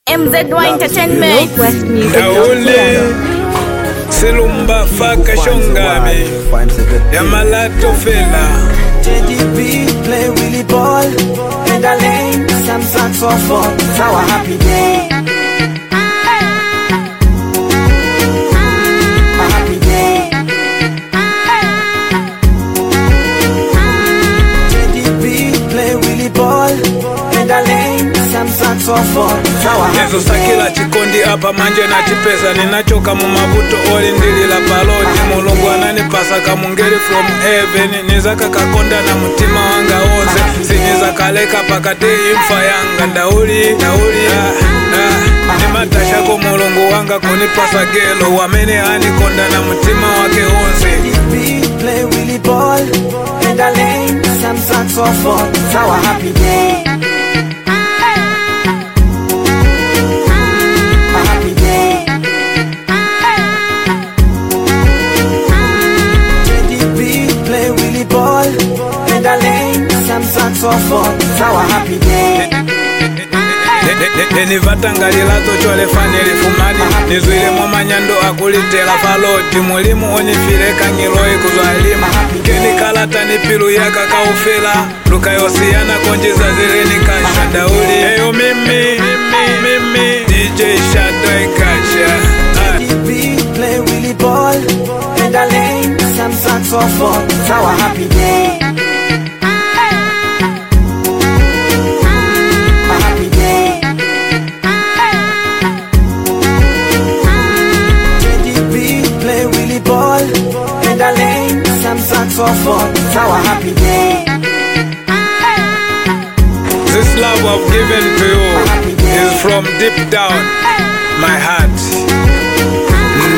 MZY Entertainment. West Music. Daule Selumba Faka Shongami Yamalato Fela JDB play Willie Ball in the lane, some saxophone. It's our happy day. A happy day. JDB play Willie Ball in the lane, some saxophone. It's our happy Nezo sakila chikondi apa manje na chipesa ninachoka mu mavuto oli ndilila paloti mulungu ananipasa kamungeri from heaven nizaka kakonda na mutima wanga wose siniza kaleka pakati imfa yanga ndauli nimatasha ko mulungu wanga kunipasa gelo wamene anikonda na mutima wake wose. JDB play Willie Ball in the lane, some saxophone. It's our happy day. In the lane, some saxophone. It's our happy day. Nivatangalilazo chole faneli fumani nizwile mwamanyando akulitela faloti mulimu onifileka ngiloi kuzwalimu keni kalata nipilu yaka kaufela luka yosiyana konjiza zile nikasha dauli eyo mimi DJ Shadow Kasha JDB play Willie Ball in the lane, some saxophone. It's our happy day. In the lane, some saxophone. It's our happy day. This love I've given to you is from deep down my heart.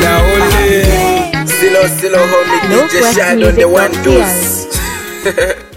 Ndauli Silo homie, No DJ West Shadow, the Music one Official. dose.